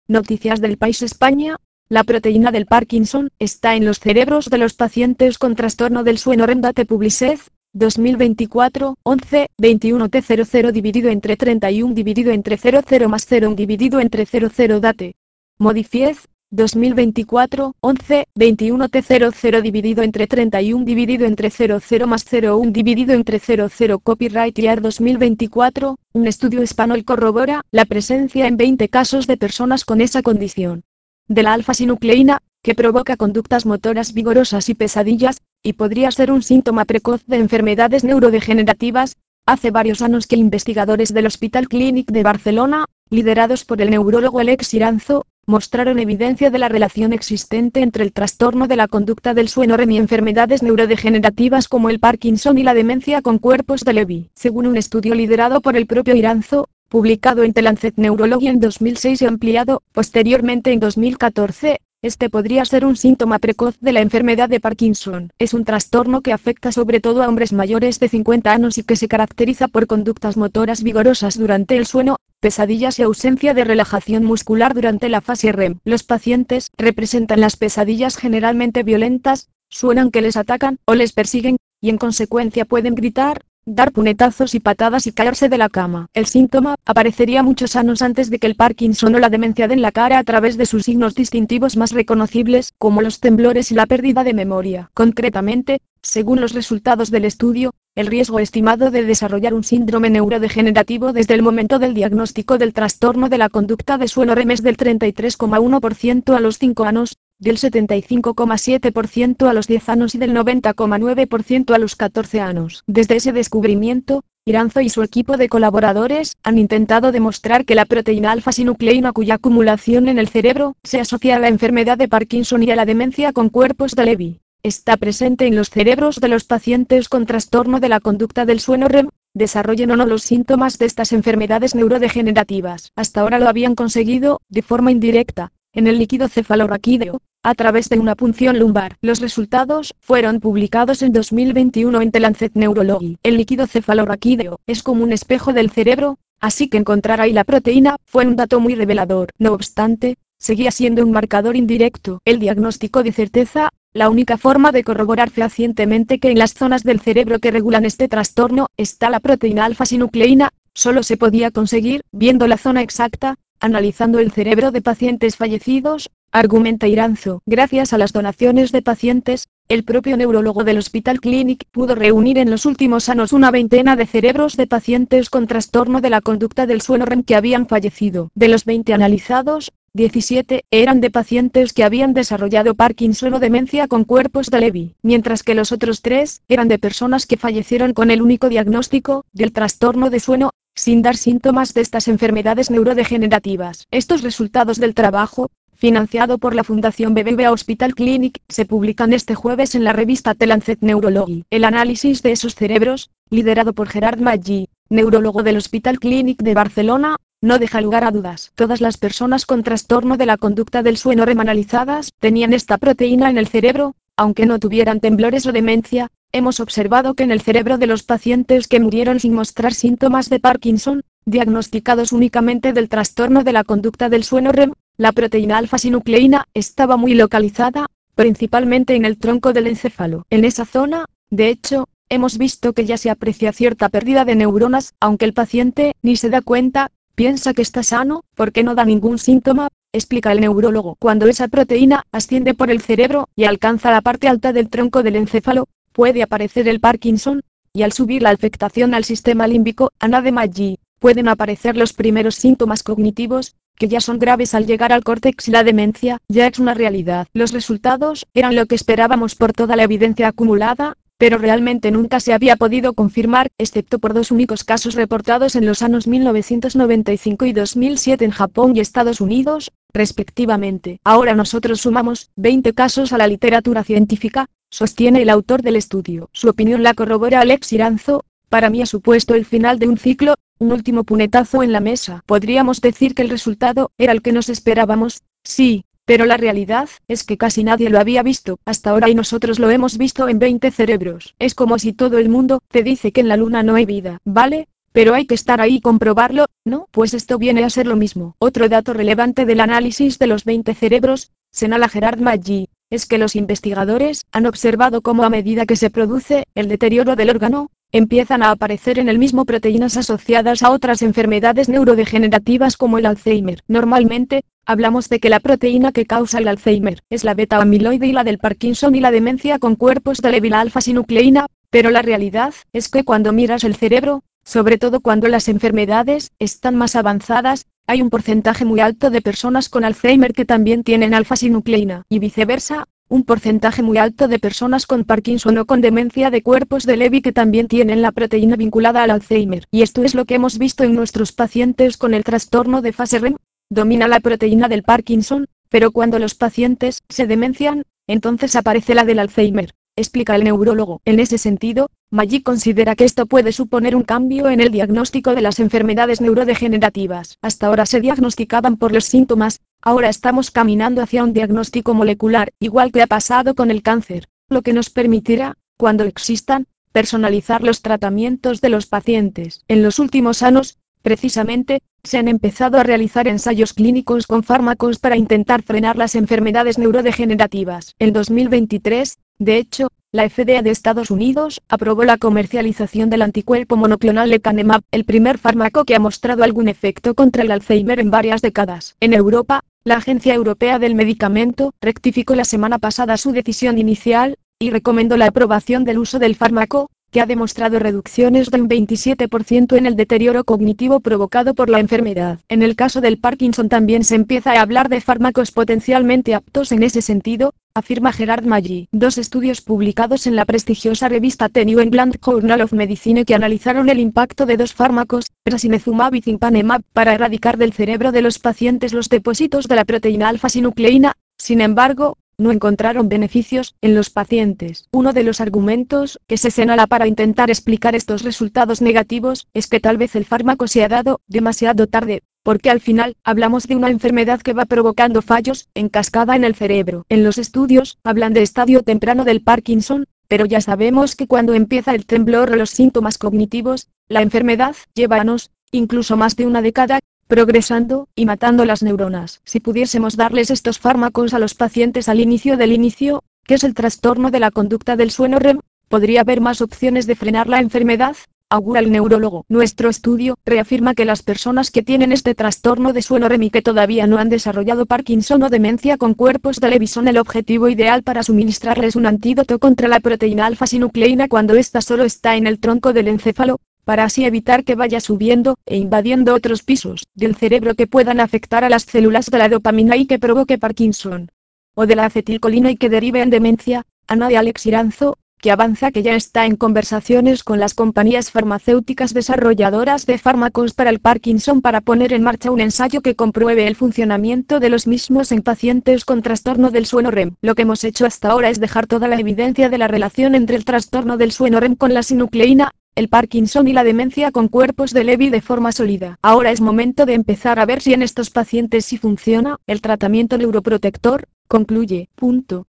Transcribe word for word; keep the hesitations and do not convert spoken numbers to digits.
Noticias del País España. La proteína del Parkinson está en los cerebros de los pacientes con trastorno del sueño R E M. Date Publicez, dos mil veinticuatro, once, veintiuno T cero cero dividido entre treinta y uno dividido entre cero cero más cero dividido entre cero cero. Date Modifiez, dos mil veinticuatro, once, veintiuno T cero cero dividido entre treinta y uno dividido entre cero cero más cero uno dividido entre cero cero. Copyright Year dos mil veinticuatro, un estudio español corrobora la presencia en veinte casos de personas con esa condición de la alfa-sinucleína, que provoca conductas motoras vigorosas y pesadillas, y podría ser un síntoma precoz de enfermedades neurodegenerativas. Hace varios años que investigadores del Hospital Clínic de Barcelona, liderados por el neurólogo Alex Iranzo, mostraron evidencia de la relación existente entre el trastorno de la conducta del sueño R E M y enfermedades neurodegenerativas como el Parkinson y la demencia con cuerpos de Levy. Según un estudio liderado por el propio Iranzo, publicado en The Lancet Neurology en dos mil seis y ampliado posteriormente en dos mil catorce, este podría ser un síntoma precoz de la enfermedad de Parkinson. Es un trastorno que afecta sobre todo a hombres mayores de cincuenta años y que se caracteriza por conductas motoras vigorosas durante el sueño, pesadillas y ausencia de relajación muscular durante la fase R E M. Los pacientes representan las pesadillas generalmente violentas, suenan que les atacan o les persiguen, y en consecuencia pueden gritar, dar puñetazos y patadas y caerse de la cama. El síntoma aparecería muchos años antes de que el Parkinson o la demencia den la cara a través de sus signos distintivos más reconocibles, como los temblores y la pérdida de memoria. Concretamente, según los resultados del estudio, el riesgo estimado de desarrollar un síndrome neurodegenerativo desde el momento del diagnóstico del trastorno de la conducta de sueño R E M es del treinta y tres coma uno por ciento a los cinco años, del setenta y cinco coma siete por ciento a los diez años y del noventa coma nueve por ciento a los catorce años. Desde ese descubrimiento, Iranzo y su equipo de colaboradores han intentado demostrar que la proteína alfa-sinucleína, cuya acumulación en el cerebro se asocia a la enfermedad de Parkinson y a la demencia con cuerpos de Levy, está presente en los cerebros de los pacientes con trastorno de la conducta del sueño R E M, desarrollen o no los síntomas de estas enfermedades neurodegenerativas. Hasta ahora lo habían conseguido, de forma indirecta, en el líquido cefalorraquídeo, a través de una punción lumbar. Los resultados fueron publicados en dos mil veintiuno en The Lancet Neurology. El líquido cefalorraquídeo es como un espejo del cerebro, así que encontrar ahí la proteína fue un dato muy revelador. No obstante, seguía siendo un marcador indirecto. El diagnóstico de certeza, la única forma de corroborar fehacientemente que en las zonas del cerebro que regulan este trastorno está la proteína alfa-sinucleína, solo se podía conseguir viendo la zona exacta, analizando el cerebro de pacientes fallecidos, argumenta Iranzo. Gracias a las donaciones de pacientes, el propio neurólogo del Hospital Clínic pudo reunir en los últimos años una veintena de cerebros de pacientes con trastorno de la conducta del sueño R E M que habían fallecido. De los veinte analizados, diecisiete eran de pacientes que habían desarrollado Parkinson o demencia con cuerpos de Levy, mientras que los otros tres eran de personas que fallecieron con el único diagnóstico del trastorno de sueño, sin dar síntomas de estas enfermedades neurodegenerativas. Estos resultados del trabajo, financiado por la Fundación B B V A Hospital Clinic, se publican este jueves en la revista The Lancet Neurology. El análisis de esos cerebros, liderado por Gerard Maggi, neurólogo del Hospital Clínic de Barcelona, no deja lugar a dudas. Todas las personas con trastorno de la conducta del sueño R E M analizadas tenían esta proteína en el cerebro, aunque no tuvieran temblores o demencia. Hemos observado que en el cerebro de los pacientes que murieron sin mostrar síntomas de Parkinson, diagnosticados únicamente del trastorno de la conducta del sueño R E M, la proteína alfa-sinucleína estaba muy localizada, principalmente en el tronco del encéfalo. En esa zona, de hecho, hemos visto que ya se aprecia cierta pérdida de neuronas, aunque el paciente ni se da cuenta, piensa que está sano, porque no da ningún síntoma, explica el neurólogo. Cuando esa proteína asciende por el cerebro y alcanza la parte alta del tronco del encéfalo, puede aparecer el Parkinson, y al subir la afectación al sistema límbico, Ana de Maggi, pueden aparecer los primeros síntomas cognitivos, que ya son graves al llegar al córtex, y la demencia ya es una realidad. Los resultados eran lo que esperábamos por toda la evidencia acumulada, pero realmente nunca se había podido confirmar, excepto por dos únicos casos reportados en los años mil novecientos noventa y cinco y dos mil siete en Japón y Estados Unidos, respectivamente. Ahora nosotros sumamos veinte casos a la literatura científica, sostiene el autor del estudio. Su opinión la corrobora Alex Iranzo. Para mí ha supuesto el final de un ciclo, un último puñetazo en la mesa. Podríamos decir que el resultado era el que nos esperábamos, sí, pero la realidad es que casi nadie lo había visto hasta ahora y nosotros lo hemos visto en veinte cerebros. Es como si todo el mundo te dice que en la luna no hay vida, ¿vale? Pero hay que estar ahí y comprobarlo, ¿no? Pues esto viene a ser lo mismo. Otro dato relevante del análisis de los veinte cerebros, señala Gerard Maggi, es que los investigadores han observado cómo a medida que se produce el deterioro del órgano, empiezan a aparecer en el mismo proteínas asociadas a otras enfermedades neurodegenerativas como el Alzheimer. Normalmente, hablamos de que la proteína que causa el Alzheimer es la beta-amiloide y la del Parkinson y la demencia con cuerpos de Lewy la alfa-sinucleína, pero la realidad es que cuando miras el cerebro, sobre todo cuando las enfermedades están más avanzadas, hay un porcentaje muy alto de personas con Alzheimer que también tienen alfa-sinucleína, y viceversa, un porcentaje muy alto de personas con Parkinson o con demencia de cuerpos de Lewy que también tienen la proteína vinculada al Alzheimer. Y esto es lo que hemos visto en nuestros pacientes con el trastorno de fase R E M. Domina la proteína del Parkinson, pero cuando los pacientes se demencian, entonces aparece la del Alzheimer, explica el neurólogo. En ese sentido, Maggi considera que esto puede suponer un cambio en el diagnóstico de las enfermedades neurodegenerativas. Hasta ahora se diagnosticaban por los síntomas, ahora estamos caminando hacia un diagnóstico molecular, igual que ha pasado con el cáncer, lo que nos permitirá, cuando existan, personalizar los tratamientos de los pacientes. En los últimos años, precisamente, se han empezado a realizar ensayos clínicos con fármacos para intentar frenar las enfermedades neurodegenerativas. En dos mil veintitrés, de hecho, la F D A de Estados Unidos aprobó la comercialización del anticuerpo monoclonal lecanemab, el primer fármaco que ha mostrado algún efecto contra el Alzheimer en varias décadas. En Europa, la Agencia Europea del Medicamento rectificó la semana pasada su decisión inicial y recomendó la aprobación del uso del fármaco, que ha demostrado reducciones de un veintisiete por ciento en el deterioro cognitivo provocado por la enfermedad. En el caso del Parkinson también se empieza a hablar de fármacos potencialmente aptos en ese sentido, afirma Gerard Maggi. Dos estudios publicados en la prestigiosa revista The New England Journal of Medicine que analizaron el impacto de dos fármacos, prasinezumab y cinpanemab, para erradicar del cerebro de los pacientes los depósitos de la proteína alfa-sinucleína. Sin embargo, no encontraron beneficios en los pacientes. Uno de los argumentos que se señala para intentar explicar estos resultados negativos es que tal vez el fármaco se ha dado demasiado tarde, porque al final hablamos de una enfermedad que va provocando fallos en cascada en el cerebro. En los estudios hablan de estadio temprano del Parkinson, pero ya sabemos que cuando empieza el temblor o los síntomas cognitivos, la enfermedad lleva años, incluso más de una década, progresando y matando las neuronas. Si pudiésemos darles estos fármacos a los pacientes al inicio del inicio, que es el trastorno de la conducta del sueño R E M, podría haber más opciones de frenar la enfermedad, augura el neurólogo. Nuestro estudio reafirma que las personas que tienen este trastorno de sueño R E M y que todavía no han desarrollado Parkinson o demencia con cuerpos de Lewy son el objetivo ideal para suministrarles un antídoto contra la proteína alfa-sinucleína cuando ésta solo está en el tronco del encéfalo, para así evitar que vaya subiendo e invadiendo otros pisos del cerebro que puedan afectar a las células de la dopamina y que provoque Parkinson, o de la acetilcolina y que derive en demencia. Ana de Alex Iranzo, que avanza que ya está en conversaciones con las compañías farmacéuticas desarrolladoras de fármacos para el Parkinson para poner en marcha un ensayo que compruebe el funcionamiento de los mismos en pacientes con trastorno del sueño R E M. Lo que hemos hecho hasta ahora es dejar toda la evidencia de la relación entre el trastorno del sueño R E M con la sinucleína, el Parkinson y la demencia con cuerpos de Lewy de forma sólida. Ahora es momento de empezar a ver si en estos pacientes sí funciona el tratamiento neuroprotector, concluye. Punto.